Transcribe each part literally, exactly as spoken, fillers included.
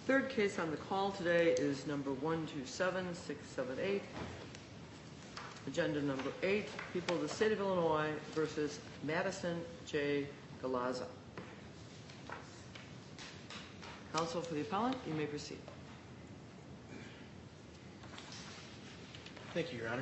Third case on the call today is number one two seven six seven eight. Agenda number eight, People of the State of Illinois versus Madison J. Galarza. Counsel for the appellant, you may proceed. Thank you, Your Honor.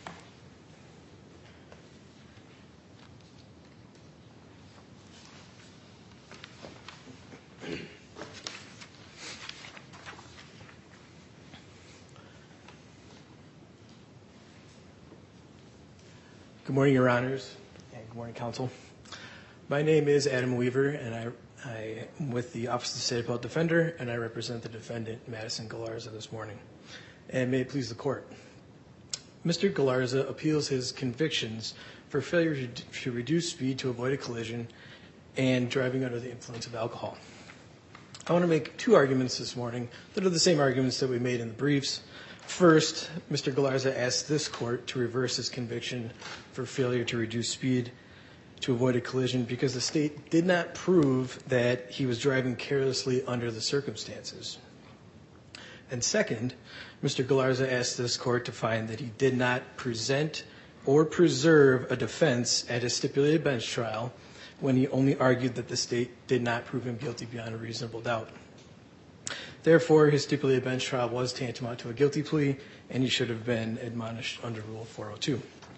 Good morning, Your Honors, and good morning, Counsel. My name is Adam Weaver, and I, I am with the Office of the State Appellate Defender, and I represent the defendant, Madison Galarza, this morning. And may it please the Court. Mister Galarza appeals his convictions for failure to, to reduce speed to avoid a collision and driving under the influence of alcohol. I want to make two arguments this morning that are the same arguments that we made in the briefs. First, Mister Galarza asked this Court to reverse his conviction for failure to reduce speed to avoid a collision because the State did not prove that he was driving carelessly under the circumstances. And second, Mister Galarza asked this Court to find that he did not present or preserve a defense at a stipulated bench trial when he only argued that the State did not prove him guilty beyond a reasonable doubt. Therefore, his stipulated bench trial was tantamount to a guilty plea, and he should have been admonished under Rule four oh two.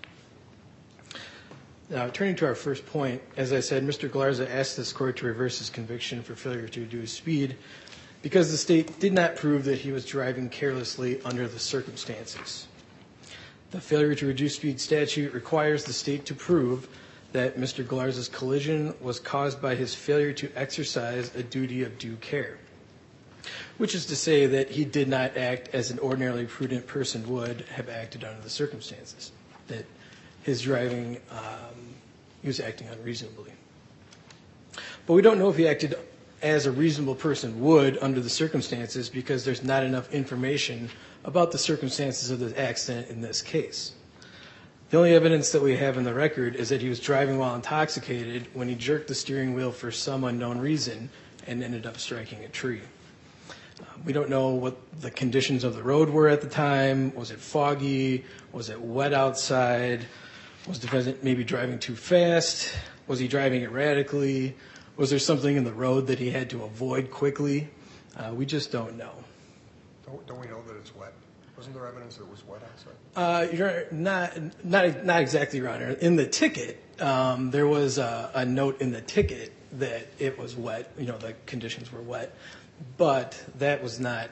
Now, turning to our first point, as I said, Mister Galarza asked this Court to reverse his conviction for failure to reduce speed because the State did not prove that he was driving carelessly under the circumstances. The failure to reduce speed statute requires the State to prove that Mister Galarza's collision was caused by his failure to exercise a duty of due care, which is to say that he did not act as an ordinarily prudent person would have acted under the circumstances, that his driving, um, he was acting unreasonably. But we don't know if he acted as a reasonable person would under the circumstances because there's not enough information about the circumstances of the accident in this case. The only evidence that we have in the record is that he was driving while intoxicated when he jerked the steering wheel for some unknown reason and ended up striking a tree. Uh, we don't know what the conditions of the road were at the time. Was it foggy? Was it wet outside? Was the defendant maybe driving too fast? Was he driving erratically? Was there something in the road that he had to avoid quickly? Uh, we just don't know. Don't, don't we know that it's wet? Wasn't there evidence that it was wet outside? Uh, Your Honor, not, not, not exactly, Your Honor. In the ticket, um, there was a, a note in the ticket that it was wet, you know, the conditions were wet, but that was not,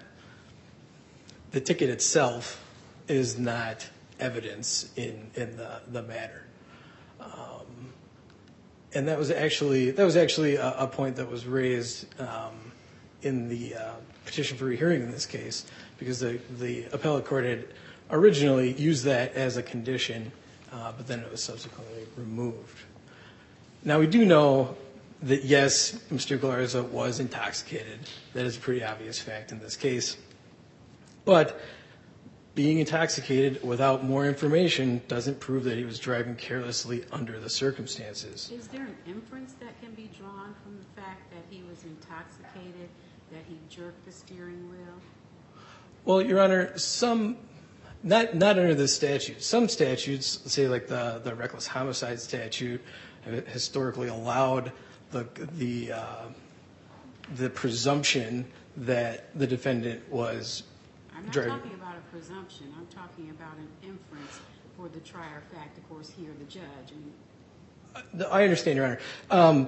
the ticket itself is not evidence in, in the, the matter. Um, and that was actually, that was actually a, a point that was raised um, in the uh, petition for rehearing in this case, because the, the appellate court had originally used that as a condition, uh, but then it was subsequently removed. Now, we do know that, yes, Mister Galarza was intoxicated. That is a pretty obvious fact in this case. But being intoxicated without more information doesn't prove that he was driving carelessly under the circumstances. Is there an inference that can be drawn from the fact that he was intoxicated, that he jerked the steering wheel? Well, Your Honor, some, not not under this statute. Some statutes, say like the, the reckless homicide statute, have historically allowed the the uh, the presumption that the defendant was I'm not driving. talking about a presumption. I'm talking about an inference for the trier of fact, of course, here, the judge. And I understand, Your Honor. Um,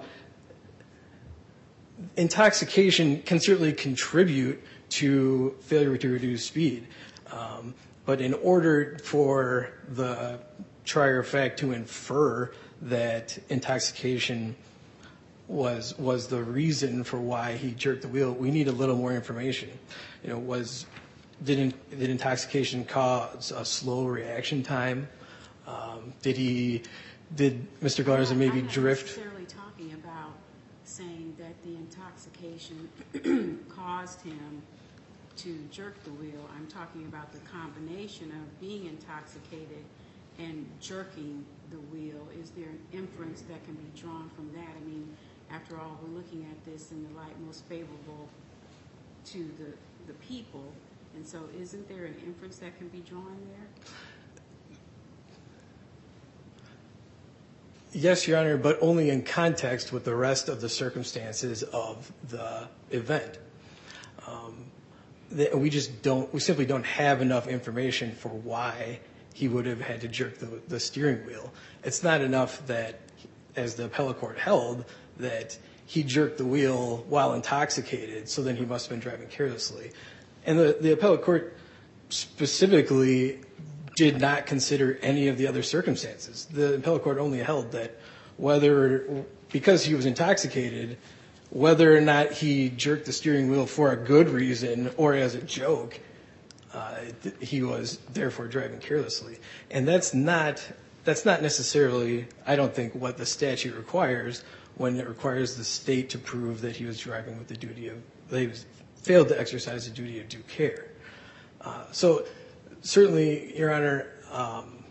intoxication can certainly contribute to failure to reduce speed. Um, but in order for the trier of fact to infer that intoxication was was the reason for why he jerked the wheel, we need a little more information. You know, was did in, did intoxication cause a slow reaction time? Um, did he did Mister Galarza maybe I'm not drift? necessarily talking about saying that the intoxication caused him to jerk the wheel. I'm talking about the combination of being intoxicated and jerking the wheel. Is there an inference that can be drawn from that? I mean, after all, we're looking at this in the light most favorable to the, the people. And so isn't there an inference that can be drawn there? Yes, Your Honor, but only in context with the rest of the circumstances of the event. Um, that we just don't, we simply don't have enough information for why he would have had to jerk the, the steering wheel. It's not enough that, as the appellate court held, that he jerked the wheel while intoxicated, so then he must have been driving carelessly. And the, the appellate court specifically did not consider any of the other circumstances. The appellate court only held that whether, because he was intoxicated, whether or not he jerked the steering wheel for a good reason or as a joke, uh, he was therefore driving carelessly. And that's not, that's not necessarily, I don't think, what the statute requires when it requires the state to prove that he was driving with the duty of, that he was, failed to exercise the duty of due care. Uh, so certainly, Your Honor, um,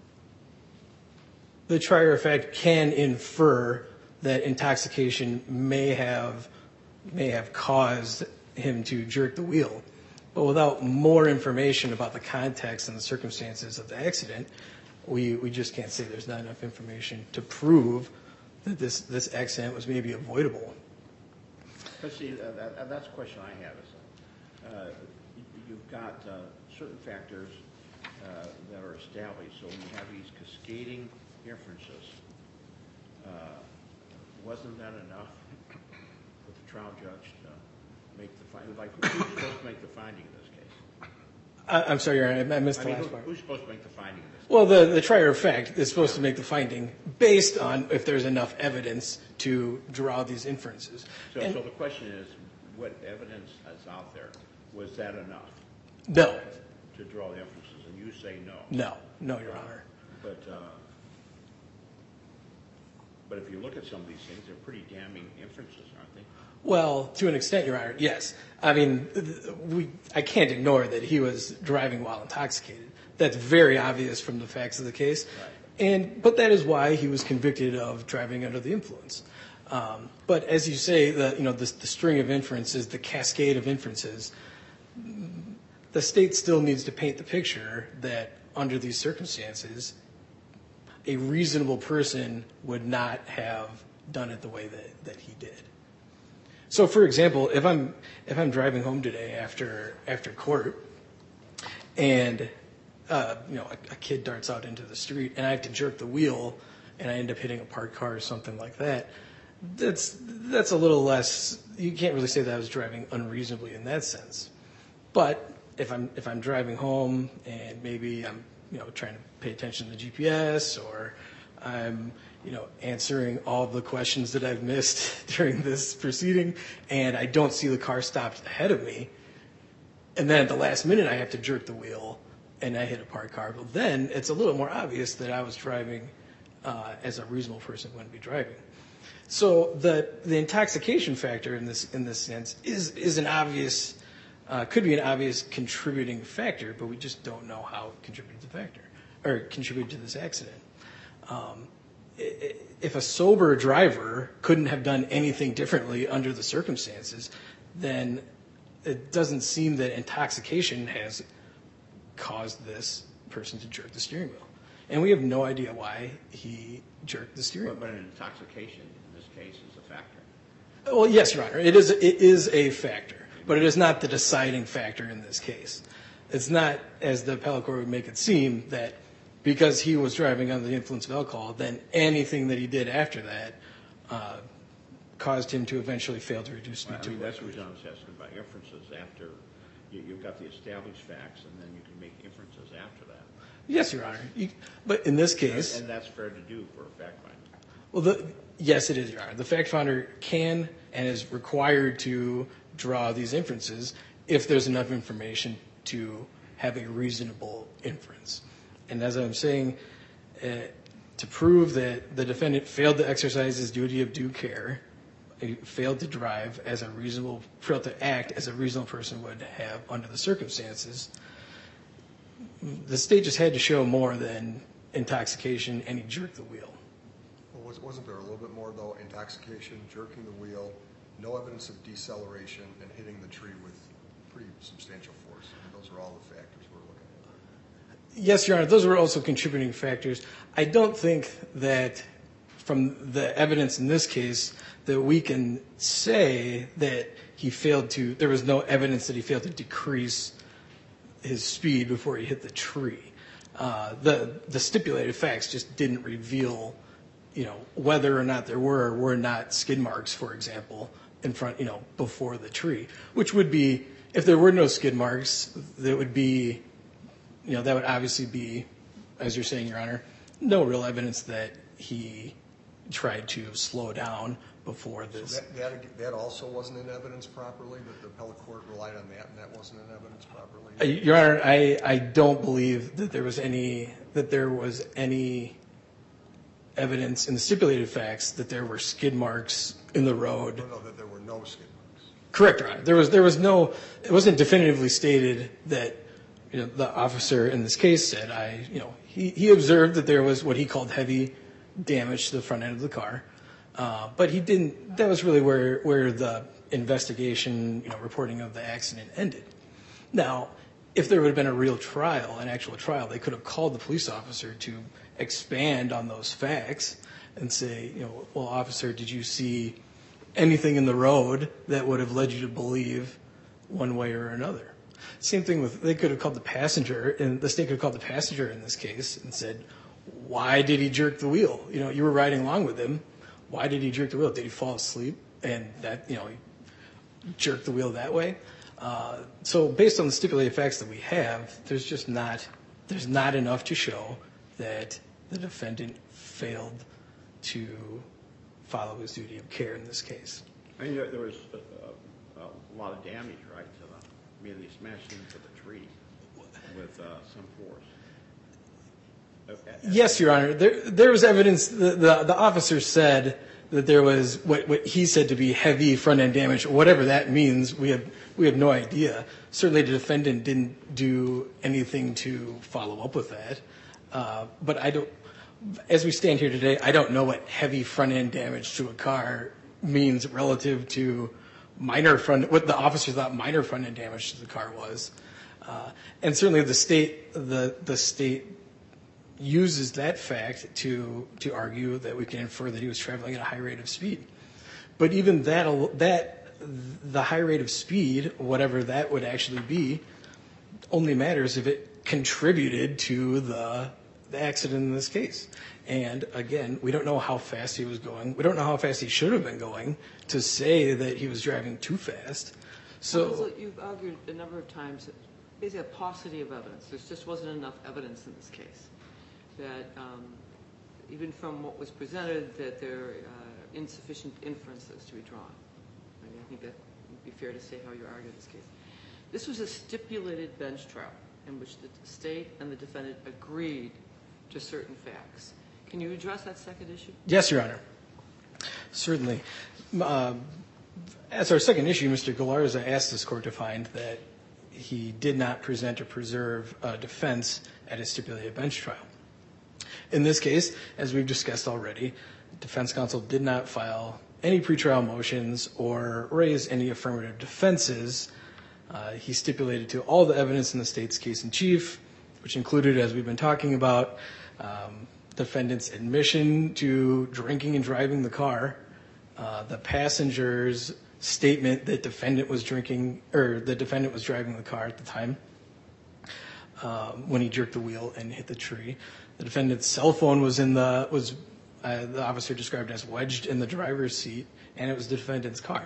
the trier of fact can infer that intoxication may have may have caused him to jerk the wheel, but without more information about the context and the circumstances of the accident, we, we just can't say there's not enough information to prove that this, this accident was maybe avoidable. But see, uh, that, that's the question I have is, uh, you've got uh, certain factors uh, that are established, so when you have these cascading inferences, uh, wasn't that enough for the trial judge to make the finding? Like, who's supposed to make the finding in this case? I, I'm sorry, Your Honor, I missed I the mean, last who, part. who's supposed to make the finding in this case? Well, the, the trier of fact is supposed to make the finding based on if there's enough evidence to draw these inferences. So, And so the question is, what evidence is out there? Was that enough no, to draw the inferences? And you say no. no, no, Your Honor. But uh, but if you look at some of these things, they're pretty damning inferences, aren't they? Well, to an extent, Your Honor, yes. I mean, we, I can't ignore that he was driving while intoxicated. That's very obvious from the facts of the case. Right. And, but that is why he was convicted of driving under the influence. Um, but as you say, the, you know, the, the string of inferences, the cascade of inferences, the state still needs to paint the picture that under these circumstances, a reasonable person would not have done it the way that, that he did. So, for example, if I'm if I'm driving home today after after court, and uh, you know a, a kid darts out into the street, and I have to jerk the wheel, and I end up hitting a parked car or something like that, that's that's a little less. You can't really say that I was driving unreasonably in that sense. But if I'm if I'm driving home and maybe I'm you know trying to pay attention to the G P S, or I'm you know, answering all the questions that I've missed during this proceeding, and I don't see the car stopped ahead of me, and then at the last minute I have to jerk the wheel and I hit a parked car, well then it's a little more obvious that I was driving uh, as a reasonable person wouldn't be driving. So the the intoxication factor in this in this sense is is an obvious, uh, could be an obvious contributing factor, but we just don't know how it contributed to the factor, or contributed to this accident. Um, If a sober driver couldn't have done anything differently under the circumstances, then it doesn't seem that intoxication has caused this person to jerk the steering wheel. And we have no idea why he jerked the steering But, wheel. but an intoxication in this case is a factor. Well, yes, Your Honor, it is, it is a factor, but it is not the deciding factor in this case. It's not, as the appellate court would make it seem, that because he was driving under the influence of alcohol, then anything that he did after that uh, caused him to eventually fail to reduce speed Well, I to mean, a that's what I was asking about inferences after you, you've got the established facts, and then you can make inferences after that. Yes, Your Honor. You, but in this And, case, and that's fair to do for a fact finder. well, the, yes, it is, Your Honor. The fact finder can and is required to draw these inferences if there's enough information to have a reasonable inference. And as I'm saying, uh, to prove that the defendant failed to exercise his duty of due care, he failed to drive as a reasonable, failed to act as a reasonable person would have under the circumstances, the state just had to show more than intoxication, and he jerked the wheel. Well, was, wasn't there a little bit more, though, intoxication, jerking the wheel, no evidence of deceleration, and hitting the tree with pretty substantial force. And those are all the factors we're looking at. Yes, Your Honor, those were also contributing factors. I don't think that from the evidence in this case that we can say that he failed to, there was no evidence that he failed to decrease his speed before he hit the tree. Uh, the, the stipulated facts just didn't reveal, you know, whether or not there were or were not skid marks, for example, in front, you know, before the tree, which would be, if there were no skid marks, that would be, you know, that would obviously be, as you're saying, Your Honor, no real evidence that he tried to slow down before this. So that, that, that also wasn't in evidence properly, that the appellate court relied on that, and that wasn't in evidence properly? Uh, Your Honor, I, I don't believe that there was any, that there was any evidence in the stipulated facts that there were skid marks in the road. No, no, that there were no skid marks. Correct, Your Honor. There was, there was no, it wasn't definitively stated that, you know, the officer in this case said, I, you know, he, he observed that there was what he called heavy damage to the front end of the car. Uh, but he didn't, that was really where, where the investigation, you know, reporting of the accident ended. Now, if there would have been a real trial, an actual trial, they could have called the police officer to expand on those facts and say, you know, well, officer, did you see anything in the road that would have led you to believe one way or another? Same thing with, they could have called the passenger, and the state could have called the passenger in this case and said, why did he jerk the wheel? You know, you were riding along with him. Why did he jerk the wheel? Did he fall asleep? And that, you know, he jerked the wheel that way? Uh, so based on the stipulated facts that we have, there's just not, there's not enough to show that the defendant failed to follow his duty of care in this case. I mean, there, there was a, a, a lot of damage, right, to the, I mean, they smashed into the tree with uh, some force. Yes, Your Honor. There, there was evidence. The, the, the officer said that there was what, what he said to be heavy front end damage, whatever that means. We have we have no idea. Certainly, the defendant didn't do anything to follow up with that. Uh, but I don't. As we stand here today, I don't know what heavy front end damage to a car means relative to minor front. What the officer thought minor front end damage to the car was, uh, and certainly the state the the state. uses that fact to to argue that we can infer that he was traveling at a high rate of speed. But even that, that the high rate of speed, whatever that would actually be, only matters if it contributed to the, the accident in this case. And again, we don't know how fast he was going. We don't know how fast he should have been going to say that he was driving too fast. So Counsel, you've argued a number of times that basically a paucity of evidence. There just wasn't enough evidence in this case. That um, even from what was presented, that there are uh, insufficient inferences to be drawn. I, mean, I think that would be fair to say how you argue this case. This was a stipulated bench trial in which the state and the defendant agreed to certain facts. Can you address that second issue? yes, Your Honor. Certainly. Uh, as our second issue, Mister Galarza asked this court to find that he did not present or preserve a defense at a stipulated bench trial. In this case, as we've discussed already, defense counsel did not file any pretrial motions or raise any affirmative defenses. Uh, he stipulated to all the evidence in the state's case in chief, which included, as we've been talking about, um, defendant's admission to drinking and driving the car, uh, the passenger's statement that defendant was drinking or the defendant was driving the car at the time um, when he jerked the wheel and hit the tree. The defendant's cell phone was in the was uh, the officer described as wedged in the driver's seat, and it was the defendant's car.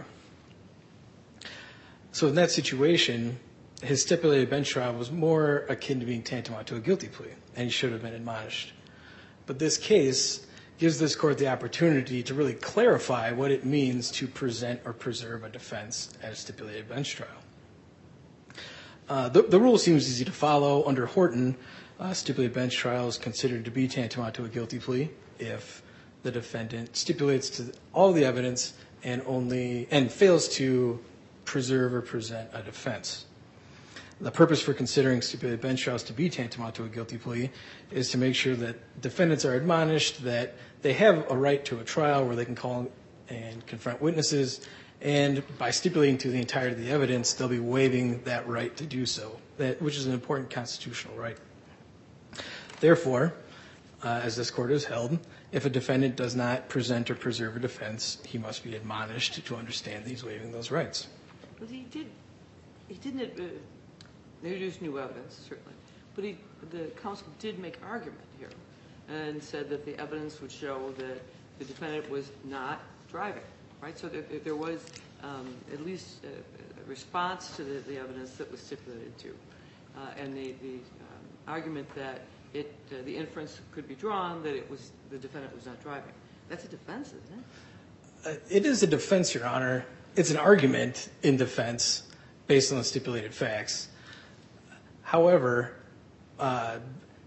So in that situation, his stipulated bench trial was more akin to being tantamount to a guilty plea, and he should have been admonished. But this case gives this court the opportunity to really clarify what it means to present or preserve a defense at a stipulated bench trial. Uh, the, the rule seems easy to follow. Under Horton, uh, stipulated bench trial is considered to be tantamount to a guilty plea if the defendant stipulates to all the evidence and only and fails to preserve or present a defense. The purpose for considering stipulated bench trials to be tantamount to a guilty plea is to make sure that defendants are admonished that they have a right to a trial where they can call and confront witnesses And by stipulating to the entirety of the evidence, they'll be waiving that right to do so, that, which is an important constitutional right. Therefore, uh, as this court has held, if a defendant does not present or preserve a defense, he must be admonished to understand that he's waiving those rights. But he did, he didn't uh, introduce new evidence, certainly. But he, the counsel did make argument here and said that the evidence would show that the defendant was not driving, right? So there, there was um, at least a, a response to the, the evidence that was stipulated to. Uh, and the, the um, argument that it, uh, the inference could be drawn that it was, the defendant was not driving. That's a defense, isn't it? Uh, it is a defense, Your Honor. It's an argument in defense based on the stipulated facts. However, uh,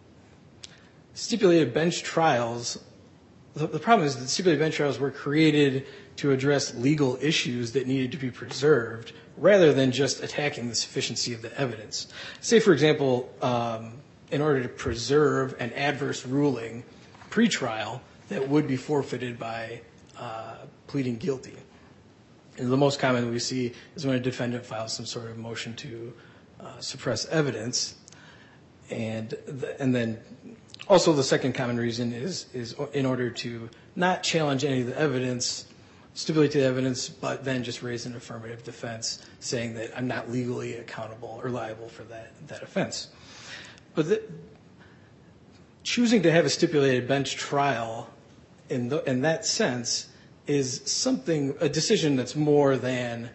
stipulated bench trials, the, the problem is that stipulated bench trials were created to address legal issues that needed to be preserved rather than just attacking the sufficiency of the evidence. Say, for example, um, in order to preserve an adverse ruling pre-trial that would be forfeited by uh, pleading guilty. And the most common we see is when a defendant files some sort of motion to uh, suppress evidence. And the, and then also the second common reason is, is in order to not challenge any of the evidence, stipulate the evidence, but then just raise an affirmative defense saying that I'm not legally accountable or liable for that, that offense. But the, choosing to have a stipulated bench trial in, the, in that sense is something, a decision that's more than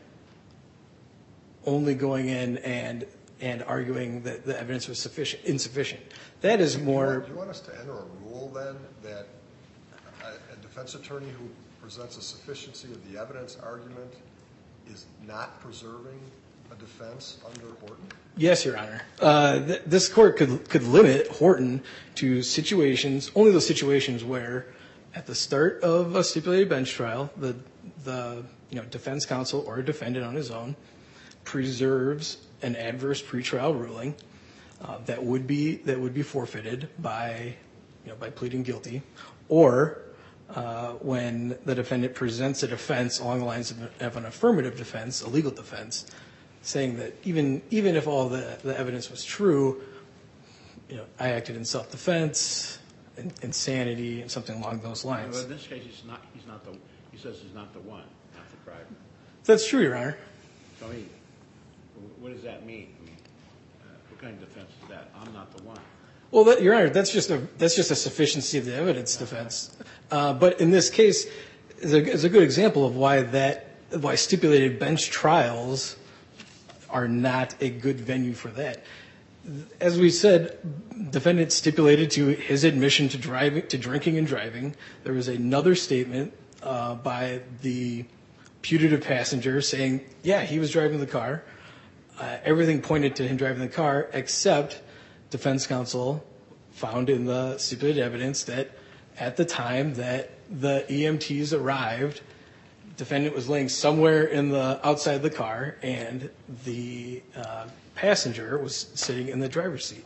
only going in and and arguing that the evidence was sufficient, insufficient. That is more. Do you, want, do you want us to enter a rule then that a, a defense attorney who presents a sufficiency of the evidence argument is not preserving a defense under Horton? Yes, Your Honor. Uh, th- this court could could limit Horton to situations, only those situations where, at the start of a stipulated bench trial, the the you know defense counsel or a defendant on his own preserves an adverse pretrial ruling uh, that would be that would be forfeited by you know by pleading guilty, or uh, when the defendant presents a defense along the lines of, of an affirmative defense, a legal defense, saying that even even if all the, the evidence was true, you know I acted in self-defense, in, insanity, and something along those lines. But in this case, he's not. He's not the. He says he's not the one, not the driver. That's true, Your Honor. So I mean, what does that mean? I mean, uh, what kind of defense is that? I'm not the one. Well, that, Your Honor, that's just a that's just a sufficiency of the evidence defense. Uh, but in this case, is a, is a good example of why that why stipulated bench trials are not a good venue for that. As we said, defendant stipulated to his admission to driving to drinking and driving. There was another statement uh, by the putative passenger saying, yeah, he was driving the car. Uh, everything pointed to him driving the car, except defense counsel found in the stipulated evidence that at the time that the E M Ts arrived, defendant was laying somewhere in the outside the car, and the uh, passenger was sitting in the driver's seat.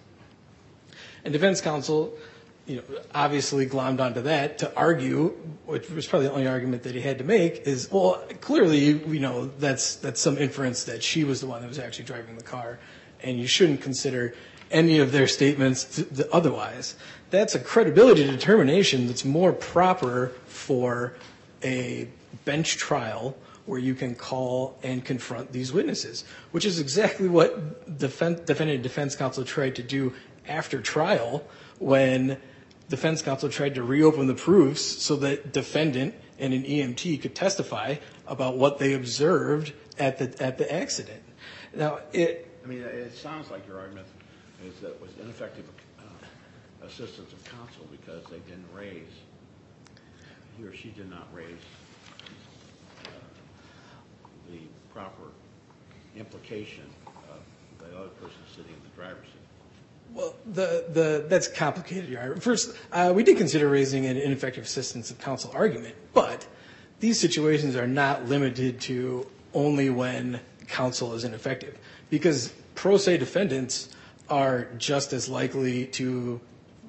And defense counsel, you know, obviously glommed onto that to argue, which was probably the only argument that he had to make, is, well, clearly, you know, that's that's some inference that she was the one that was actually driving the car, and you shouldn't consider any of their statements to, to otherwise. That's a credibility determination that's more proper for a bench trial where you can call and confront these witnesses, which is exactly what defense, defendant and defense counsel tried to do after trial when defense counsel tried to reopen the proofs so that defendant and an E M T could testify about what they observed at the at the accident. Now, it. I mean, it sounds like your argument is that it was ineffective uh, assistance of counsel because they didn't raise, he or she did not raise uh, the proper implication of the other person sitting in the driver's seat. Well, the, the, that's complicated, Your Honor. First, uh, we did consider raising an ineffective assistance of counsel argument, but these situations are not limited to only when counsel is ineffective, because pro se defendants are just as likely to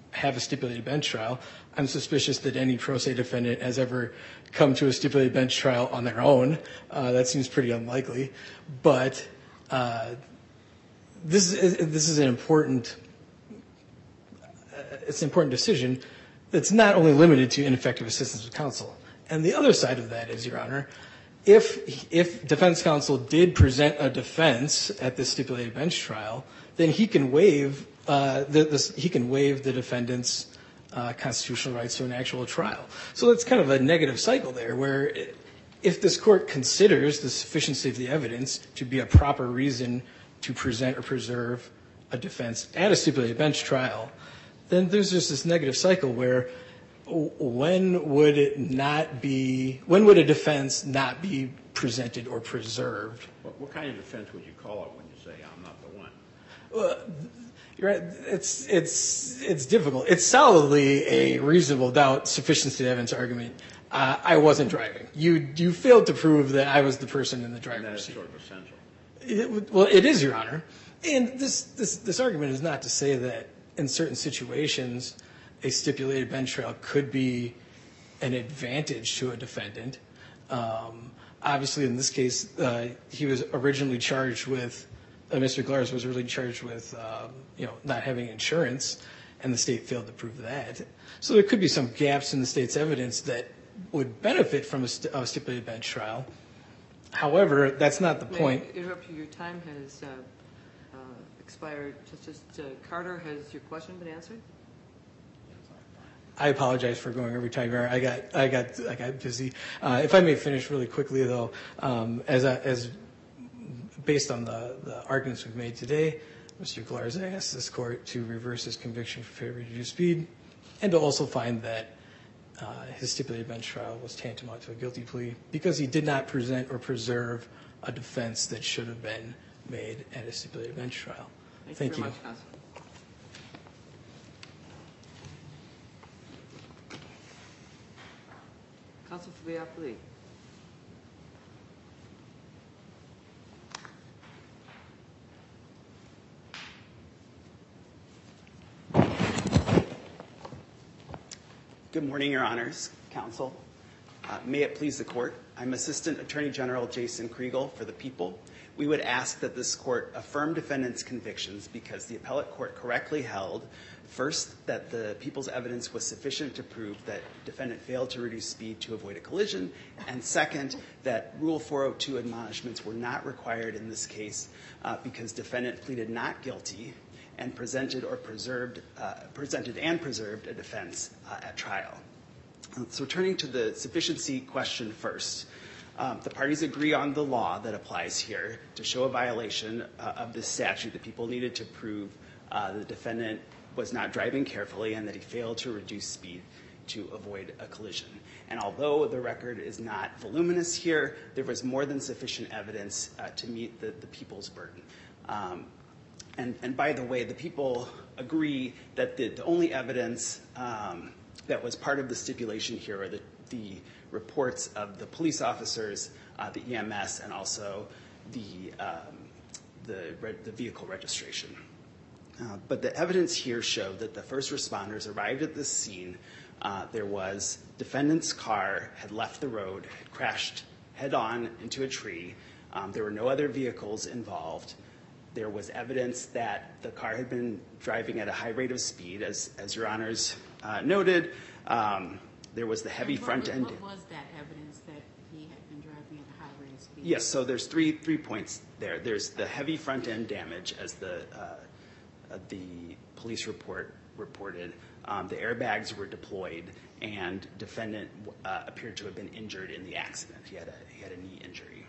have a stipulated bench trial. I'm suspicious that any pro se defendant has ever come to a stipulated bench trial on their own. Uh, that seems pretty unlikely. But uh, this is this is an important uh, it's an important decision that's not only limited to ineffective assistance of counsel. And the other side of that is, Your Honor, if if defense counsel did present a defense at this stipulated bench trial, then he can waive uh, the, this, he can waive the defendant's uh, constitutional rights to an actual trial. So that's kind of a negative cycle there, where if this court considers the sufficiency of the evidence to be a proper reason to present or preserve a defense at a stipulated bench trial, then there's just this negative cycle where when would it not be, when would a defense not be presented or preserved? What, what kind of defense would you call it when you say, I'm not the one? Well, you're right. It's, it's, it's difficult. It's solidly a reasonable doubt sufficiency of evidence argument. Uh, I wasn't driving. You, you failed to prove that I was the person in the And driver's that is seat. sort of essential. It, well, it is, Your Honor. And this, this, this argument is not to say that in certain situations a stipulated bench trial could be an advantage to a defendant. Um, obviously, in this case, uh, he was originally charged with, uh, Mister Glarz was originally charged with, um, you know, not having insurance, and the state failed to prove that. So there could be some gaps in the state's evidence that would benefit from a, st- a stipulated bench trial. However, that's not the May point. I interrupt you? Your time has uh, uh, expired. Justice uh, Carter, has your question been answered? I apologize for going every time. I got, I got, I got busy. Uh, if I may finish really quickly, though, um, as, a, as based on the, the arguments we've made today, Mister Glarz asked this court to reverse his conviction for failure to reduce speed, and to also find that uh, his stipulated bench trial was tantamount to a guilty plea because he did not present or preserve a defense that should have been made at a stipulated bench trial. Thank, Thank you. you. Very much, Counsel. Counsel for the appellee. Good morning, Your Honors, Counsel. Uh, may it please the Court, I'm Assistant Attorney General Jason Kriegel for the people. We would ask that this Court affirm defendant's convictions because the appellate court correctly held, first, that the people's evidence was sufficient to prove that defendant failed to reduce speed to avoid a collision, and second, that Rule four oh two admonishments were not required in this case uh, because defendant pleaded not guilty and presented or preserved, uh, presented and preserved a defense uh, at trial. So turning to the sufficiency question first, um, the parties agree on the law that applies here. To show a violation uh, of this statute, the people needed to prove uh, the defendant was not driving carefully and that he failed to reduce speed to avoid a collision. And although the record is not voluminous here, there was more than sufficient evidence uh, to meet the, the people's burden. Um, And, and by the way, the people agree that the, the only evidence um, that was part of the stipulation here are the, the reports of the police officers, uh, the E M S, and also the, um, the, the vehicle registration. Uh, but the evidence here showed that the first responders arrived at this scene. Uh, there was defendant's car had left the road, had crashed head-on into a tree. Um, there were no other vehicles involved. There was evidence that the car had been driving at a high rate of speed, as, as Your Honors uh, noted. Um, there was the heavy And what front was- end. What was that evidence that he had been driving at a high rate of speed? Yes, so there's three three points there. There's the heavy front end damage, as the uh, uh, the police report reported. Um, the airbags were deployed, and defendant uh, appeared to have been injured in the accident. He had a he had a knee injury.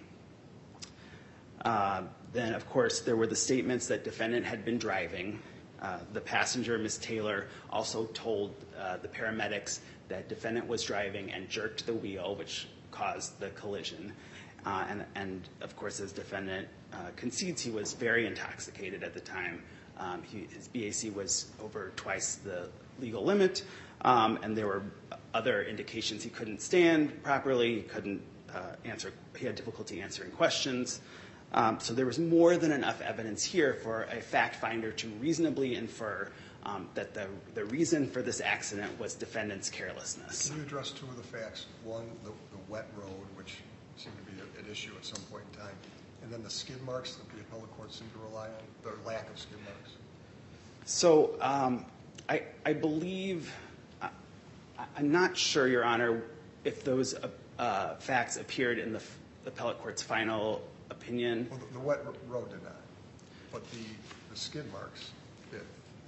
Uh, then, of course, there were the statements that defendant had been driving. Uh, the passenger, Miz Taylor, also told uh, the paramedics that defendant was driving and jerked the wheel, which caused the collision. Uh, and, and, of course, as defendant uh, concedes, he was very intoxicated at the time. Um, he, his B A C was over twice the legal limit, um, and there were other indications he couldn't stand properly, he couldn't uh, answer, he had difficulty answering questions. Um, so there was more than enough evidence here for a fact finder to reasonably infer um, that the, the reason for this accident was defendant's carelessness. Can you address two of the facts? One, the, the wet road, which seemed to be a, an issue at some point in time, and then the skid marks that the appellate court seemed to rely on, the lack of skid marks. So um, I, I believe, I, I'm not sure, Your Honor, if those uh, uh, facts appeared in the, the appellate court's final opinion. Well, the, the wet road did not, but the, the skid marks did.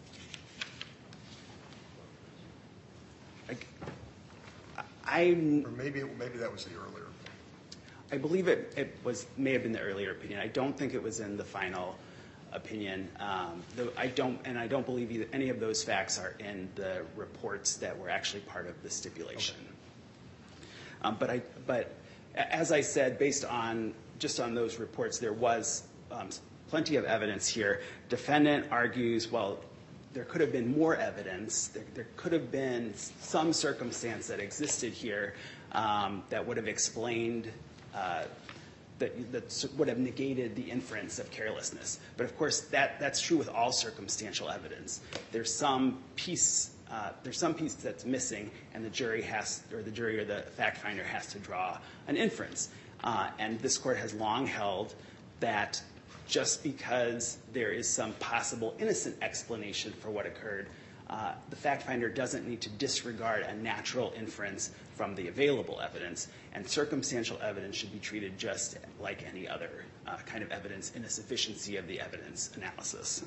I, Or maybe, maybe that was the earlier. I believe it, it was may have been the earlier opinion. I don't think it was in the final opinion. Um, though I don't, and I don't believe either, any of those facts are in the reports that were actually part of the stipulation. Okay. Um, but I, but as I said, based on just on those reports, there was um, plenty of evidence here. Defendant argues, well, there could have been more evidence. There, there could have been some circumstance that existed here um, that would have explained, uh, that, that would have negated the inference of carelessness. But of course, that, that's true with all circumstantial evidence. There's some piece, uh, there's some piece that's missing, and the jury has, or the jury or the fact finder has to draw an inference. Uh, and this court has long held that just because there is some possible innocent explanation for what occurred, uh, the fact finder doesn't need to disregard a natural inference from the available evidence, and circumstantial evidence should be treated just like any other uh, kind of evidence in a sufficiency of the evidence analysis.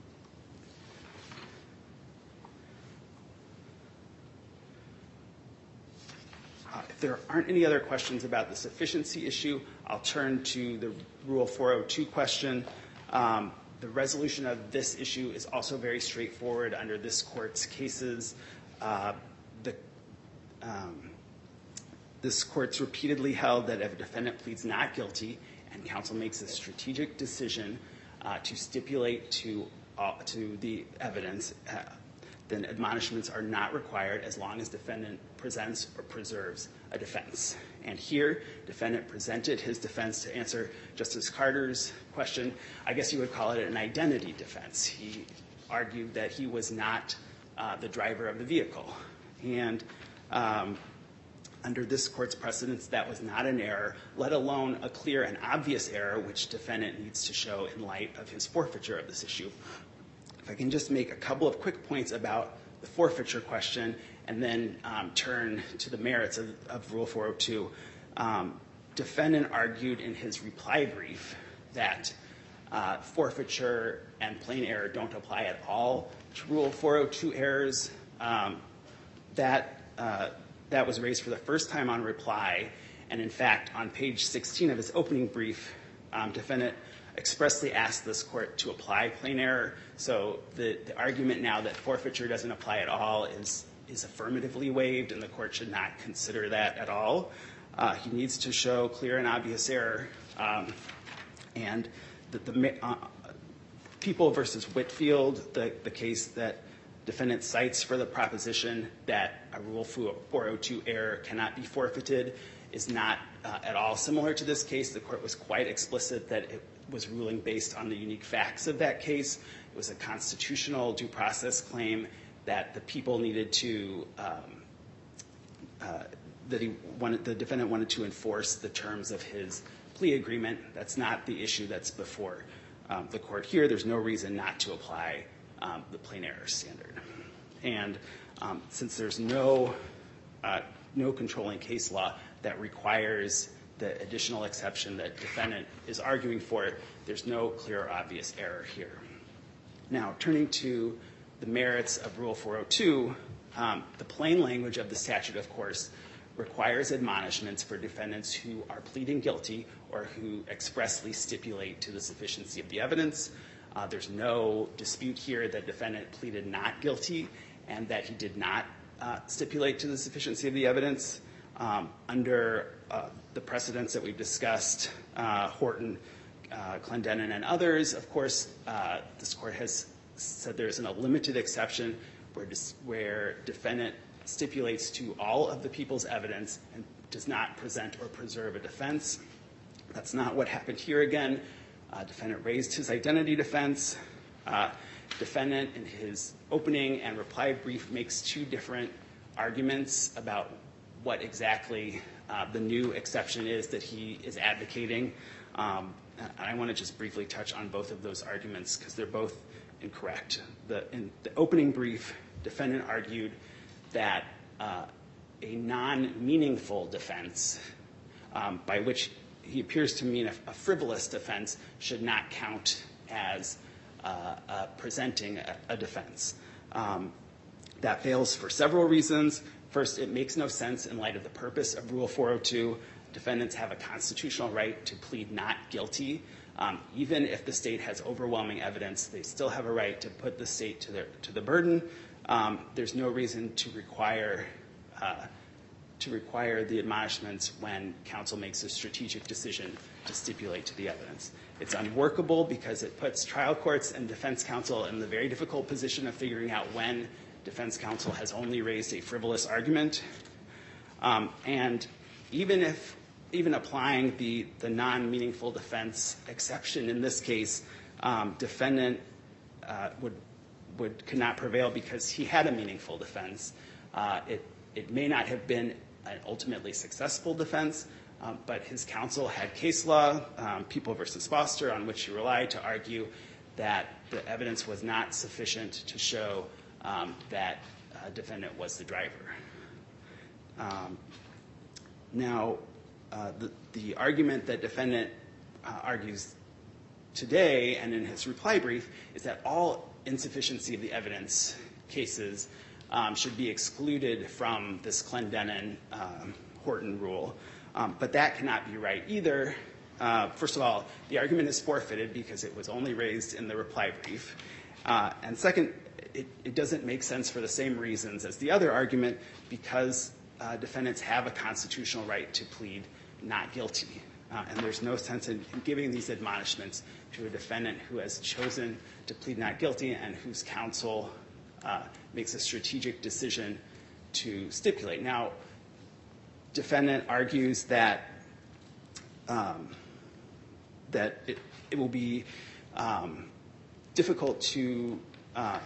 Uh, if there aren't any other questions about the sufficiency issue, I'll turn to the Rule four oh two question. Um, the resolution of this issue is also very straightforward under this court's cases. Uh, the, um, this court's repeatedly held that if a defendant pleads not guilty and counsel makes a strategic decision uh, to stipulate to, uh, to the evidence, uh, then admonishments are not required as long as defendant presents or preserves a defense. And here, defendant presented his defense to answer Justice Carter's question. I guess you would call it an identity defense. He argued that he was not uh, the driver of the vehicle. And um, under this court's precedence, that was not an error, let alone a clear and obvious error, which defendant needs to show in light of his forfeiture of this issue. If I can just make a couple of quick points about the forfeiture question and then um, turn to the merits of, of Rule four oh two. Um, defendant argued in his reply brief that uh, forfeiture and plain error don't apply at all to Rule four oh two errors. Um, that, uh, that was raised for the first time on reply, and in fact, on page sixteen of his opening brief, um, defendant expressly asked this court to apply plain error. So the, the argument now that forfeiture doesn't apply at all is, is affirmatively waived, and the court should not consider that at all. Uh, he needs to show clear and obvious error. Um, and the, the uh, People versus Whitfield, the, the case that defendant cites for the proposition that a Rule four oh two error cannot be forfeited, is not uh, at all similar to this case. The court was quite explicit that it was ruling based on the unique facts of that case. It was a constitutional due process claim that the people needed to, um, uh, that he wanted, the defendant wanted to enforce the terms of his plea agreement. That's not the issue that's before um, the court here. There's no reason not to apply um, the plain error standard. And um, since there's no, uh, no controlling case law that requires the additional exception that defendant is arguing for, there's no clear or obvious error here. Now, turning to the merits of Rule four oh two, um, the plain language of the statute, of course, requires admonishments for defendants who are pleading guilty or who expressly stipulate to the sufficiency of the evidence. Uh, there's no dispute here that defendant pleaded not guilty and that he did not uh, stipulate to the sufficiency of the evidence. Um, under uh, the precedents that we've discussed, uh, Horton, uh, Clendenin, and others, of course, uh, this court has said there isn't a limited exception where, dis- where defendant stipulates to all of the people's evidence and does not present or preserve a defense. That's not what happened here again. Uh, defendant raised his identity defense. Uh, defendant, in his opening and reply brief, makes two different arguments about what exactly uh, the new exception is that he is advocating. Um, and I want to just briefly touch on both of those arguments because they're both incorrect. The, in the opening brief, defendant argued that uh, a non-meaningful defense, um, by which he appears to mean a, a frivolous defense, should not count as uh, uh, presenting a, a defense. Um, that fails for several reasons. First, it makes no sense in light of the purpose of Rule four oh two. Defendants have a constitutional right to plead not guilty. Um, even if the state has overwhelming evidence, they still have a right to put the state to, their, to the burden. Um, there's no reason to require uh, to require the admonishments when counsel makes a strategic decision to stipulate to the evidence. It's unworkable because it puts trial courts and defense counsel in the very difficult position of figuring out when defense counsel has only raised a frivolous argument. Um, and even if, even applying the, the non-meaningful defense exception in this case, um, defendant uh, would, would, could not prevail because he had a meaningful defense. Uh, it, it may not have been an ultimately successful defense, um, but his counsel had case law, um, People versus Foster, on which he relied to argue that the evidence was not sufficient to show um, that uh, defendant was the driver. Um, now, uh, the, the argument that defendant uh, argues today and in his reply brief is that all insufficiency of the evidence cases um, should be excluded from this Clendenin um, Horton rule. Um, but that cannot be right either. Uh, first of all, the argument is forfeited because it was only raised in the reply brief. Uh, and second, it, it doesn't make sense for the same reasons as the other argument because uh, defendants have a constitutional right to plead not guilty. Uh, and there's no sense in, in giving these admonishments to a defendant who has chosen to plead not guilty and whose counsel uh, makes a strategic decision to stipulate. Now, defendant argues that um, that it, it will be um, difficult to uh,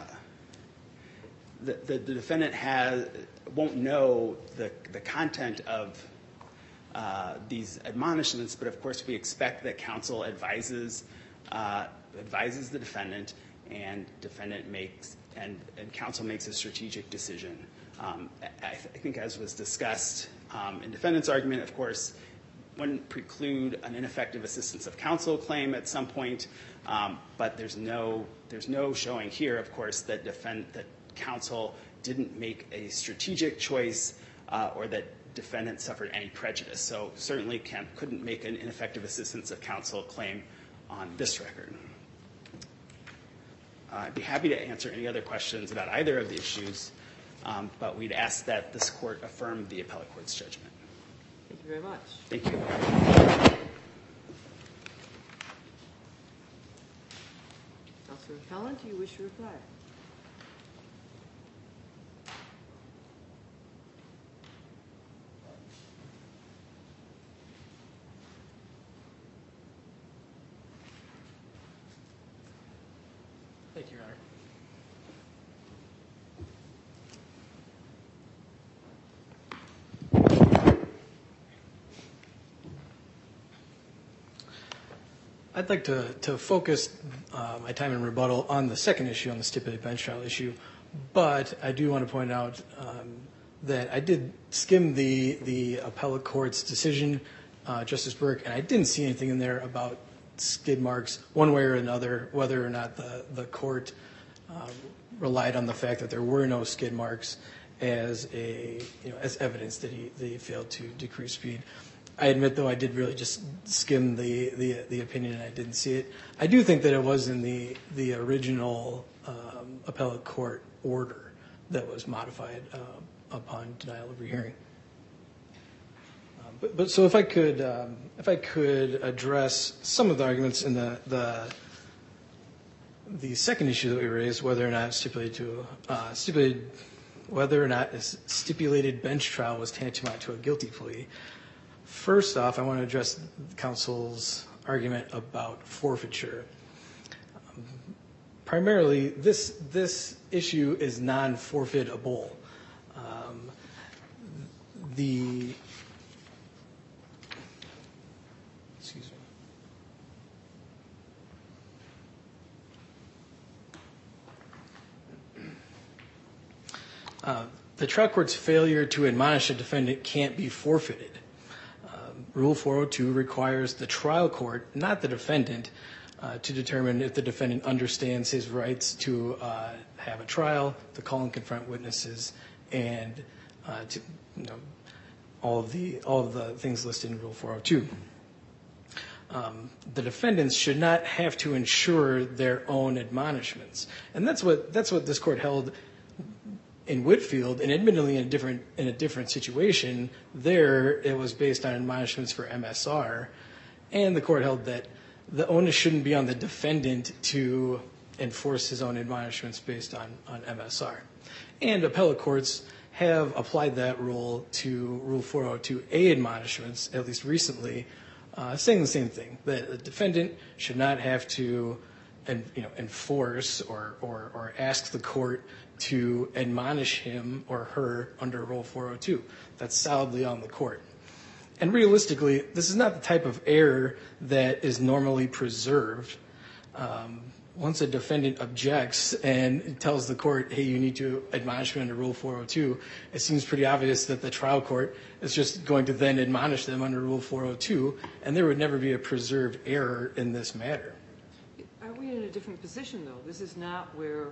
the, the, the defendant has won't know the the content of uh, these admonishments, but of course we expect that counsel advises uh, advises the defendant, and defendant makes and, and counsel makes a strategic decision. Um, I, I think, as was discussed um, in defendant's argument, of course, wouldn't preclude an ineffective assistance of counsel claim at some point, um, but there's no there's no showing here, of course, that defend that counsel didn't make a strategic choice uh, or that defendant suffered any prejudice. So certainly can, couldn't make an ineffective assistance of counsel claim on this record. Uh, I'd be happy to answer any other questions about either of the issues, um, but we'd ask that this court affirm the appellate court's judgment. Thank you very much. Thank you. Councilor Appellant, do you wish to reply? Thank you, Your Honor. I'd like to, to focus uh, my time in rebuttal on the second issue, on the stipulated bench trial issue, but I do want to point out um, that I did skim the, the appellate court's decision, uh, Justice Burke, and I didn't see anything in there about skid marks one way or another, whether or not the, the court um, relied on the fact that there were no skid marks as a you know as evidence that he, that he failed to decrease speed. I admit, though, I did really just skim the, the, the opinion and I didn't see it. I do think that it was in the, the original um, appellate court order that was modified uh, upon denial of rehearing. Um, but, but so if I could um, if I could address some of the arguments in the the the second issue that we raised, whether or not stipulated to uh, stipulated whether or not a stipulated bench trial was tantamount to a guilty plea. First off, I want to address counsel's argument about forfeiture. Um, primarily, this this issue is non-forfeitable. Um, the excuse me. Uh, the trial court's failure to admonish a defendant can't be forfeited. Um, Rule four oh two requires the trial court, not the defendant, uh, to determine if the defendant understands his rights to uh, have a trial, to call and confront witnesses, and uh, to you know all of the all of the things listed in Rule four oh two. Um, the defendants should not have to ensure their own admonishments, and that's what that's what this court held in Whitfield, and admittedly in a different in a different situation. There, it was based on admonishments for M S R, and the court held that the onus shouldn't be on the defendant to enforce his own admonishments based on, on M S R. And appellate courts have applied that rule to Rule four oh two A admonishments, at least recently, uh, saying the same thing, that the defendant should not have to and, you know, enforce or, or, or ask the court to admonish him or her under Rule four oh two. That's solidly on the court. And realistically, this is not the type of error that is normally preserved. Um, once a defendant objects and tells the court, hey, you need to admonish me under Rule four oh two, it seems pretty obvious that the trial court is just going to then admonish them under Rule four oh two, and there would never be a preserved error in this matter. Are we in a different position, though? This is not where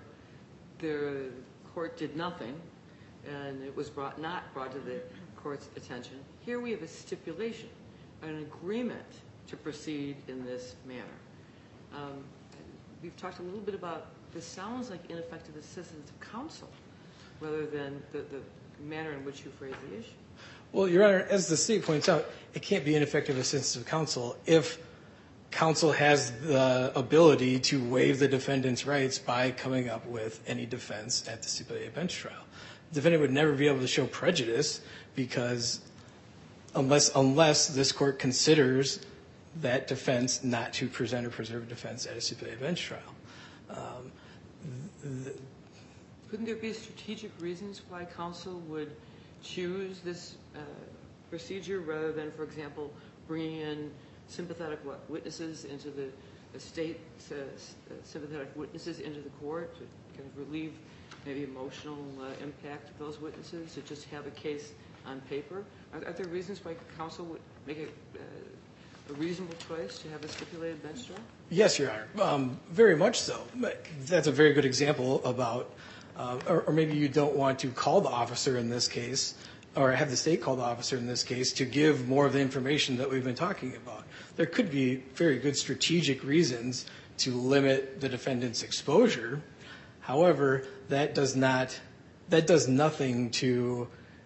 the court did nothing, and it was brought not brought to the court's attention. Here we have a stipulation, an agreement to proceed in this manner. Um, we've talked a little bit about this sounds like ineffective assistance of counsel rather than the, the manner in which you phrase the issue. Well, Your Honor, as the state points out, it can't be ineffective assistance of counsel if counsel has the ability to waive the defendant's rights by coming up with any defense at the stipulated bench trial. The defendant would never be able to show prejudice because unless unless this court considers that defense not to present or preserve a defense at a stipulated bench trial. Um, th- Couldn't there be strategic reasons why counsel would choose this uh, procedure rather than, for example, bringing in sympathetic what, witnesses into the, the state, uh, sympathetic witnesses into the court to kind of relieve maybe emotional uh, impact of those witnesses, to just have a case on paper? Are, are there reasons why counsel would make a, uh, a reasonable choice to have a stipulated bench trial? Yes, Your Honor, um, very much so. That's a very good example about, uh, or, or maybe you don't want to call the officer in this case, or have the state call the officer in this case to give more of the information that we've been talking about. There could be very good strategic reasons to limit the defendant's exposure. However, that does not, that does nothing to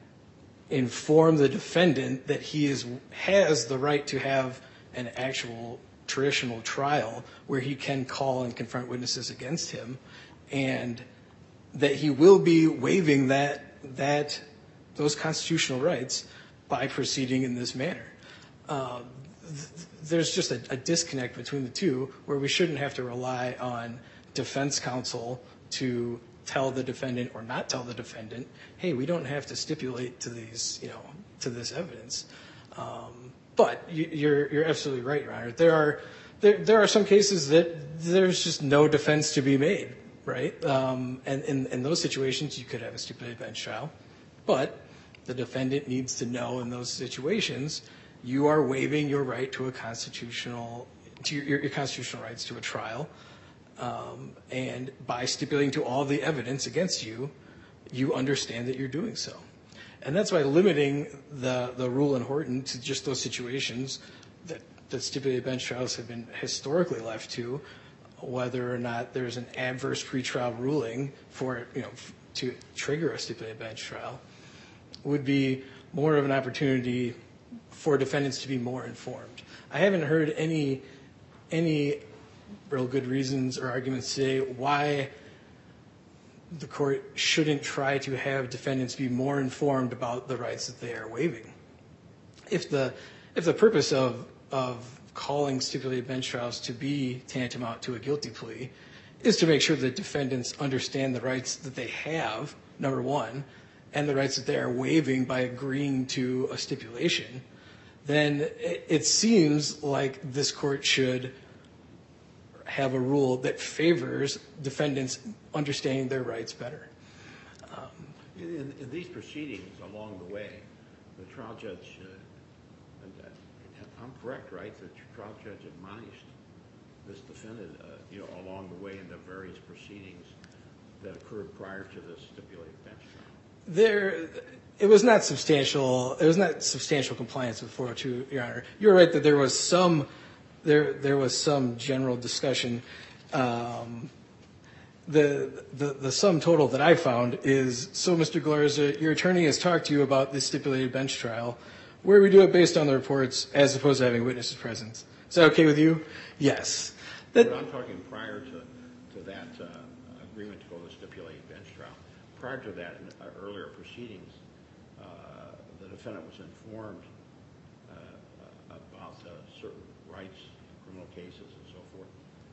inform the defendant that he is, has the right to have an actual traditional trial where he can call and confront witnesses against him, and that he will be waiving that, that those constitutional rights by proceeding in this manner. Uh, th- there's just a, a disconnect between the two where we shouldn't have to rely on defense counsel to tell the defendant or not tell the defendant, hey, we don't have to stipulate to these, you know, to this evidence. Um, but you, you're you're absolutely right, Your Honor. There are there there are some cases that there's just no defense to be made, right? Um, and in, in those situations, you could have a stipulated bench trial, but the defendant needs to know in those situations you are waiving your right to a constitutional to your, your constitutional rights to a trial. Um, and by stipulating to all the evidence against you, you understand that you're doing so. And that's why limiting the, the rule in Horton to just those situations that, that stipulated bench trials have been historically left to, whether or not there's an adverse pretrial ruling for, you know, to trigger a stipulated bench trial, would be more of an opportunity for defendants to be more informed. I haven't heard any any real good reasons or arguments today why the court shouldn't try to have defendants be more informed about the rights that they are waiving. If the if the purpose of of calling stipulated bench trials to be tantamount to a guilty plea is to make sure that defendants understand the rights that they have, number one, and the rights that they are waiving by agreeing to a stipulation, then it, it seems like this court should have a rule that favors defendants understanding their rights better. In, in these proceedings along the way, the trial judge, uh, and, uh, I'm correct, right? The trial judge admonished this defendant, uh, you know, along the way in the various proceedings that occurred prior to the stipulated bench trial. There, it was not substantial. It was not substantial compliance with four oh two, Your Honor. You're right that there was some, there there was some general discussion. Um, the, the the sum total that I found is, so Mister Galarza, your attorney has talked to you about this stipulated bench trial, where we do it based on the reports as opposed to having witnesses present. Is that okay with you? Yes. That, but I'm talking prior to to that uh, agreement to go to the stipulated bench trial. Prior to that, in uh, earlier proceedings, uh, the defendant was informed uh, uh, about uh, certain rights, criminal cases, and so forth.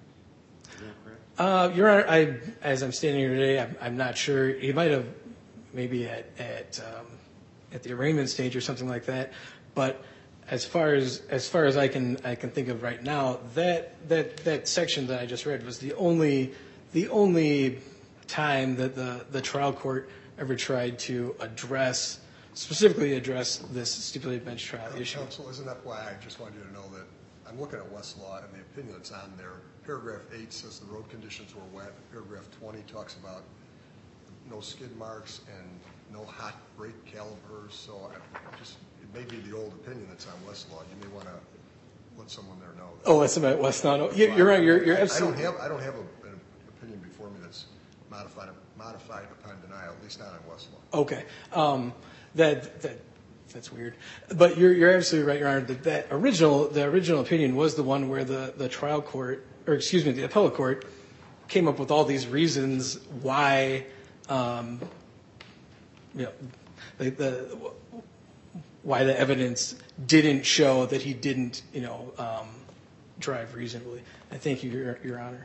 Is that correct? Uh, Your Honor, I, as I'm standing here today, I'm, I'm not sure. He might have maybe at at um, at the arraignment stage or something like that. But as far as as far as I can I can think of right now, that that that section that I just read was the only the only time that the the trial court ever tried to address specifically address this stipulated bench trial issue. Counsel, isn't that why I just wanted you to know that I'm looking at Westlaw and the opinion that's on there. Paragraph eight says the road conditions were wet. Paragraph twenty talks about no skid marks and no hot brake calipers. So I just, it may be the old opinion that's on Westlaw. You may want to let someone there know. That. Oh, that's about Westlaw. No, you- you're right. You're, you're I, absolutely. I don't have I don't have a, an opinion before me that's modified modified upon denial, at least not on Westlaw. Okay, um, that that that's weird, but you're you're absolutely right, Your Honor. That, that original the original opinion was the one where the, the trial court, or excuse me, the appellate court, came up with all these reasons why, um, you know, the, the why the evidence didn't show that he didn't, you know, um, drive reasonably. I thank you, Your, Your Honor.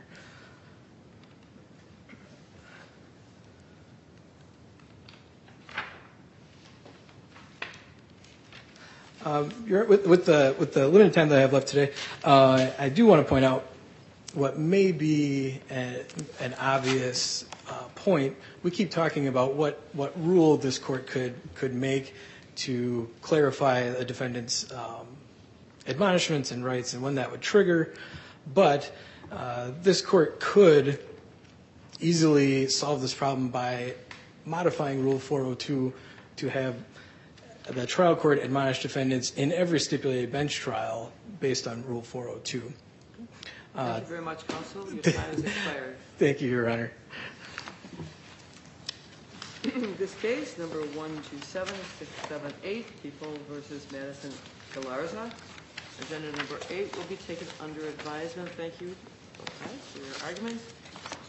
Um, you're, with, with the with the limited time that I have left today, uh, I do want to point out what may be a, an obvious uh, point. We keep talking about what, what rule this court could could make to clarify a defendant's um, admonishments and rights and when that would trigger, but uh, this court could easily solve this problem by modifying Rule four oh two to have the trial court admonish defendants in every stipulated bench trial based on Rule four oh two. Uh, Thank you very much, counsel. Your time has expired. Thank you, Your Honor. This case, number one two seven six seven eight, People versus Madison Galarza. Agenda number eight will be taken under advisement. Thank you both sides for your arguments.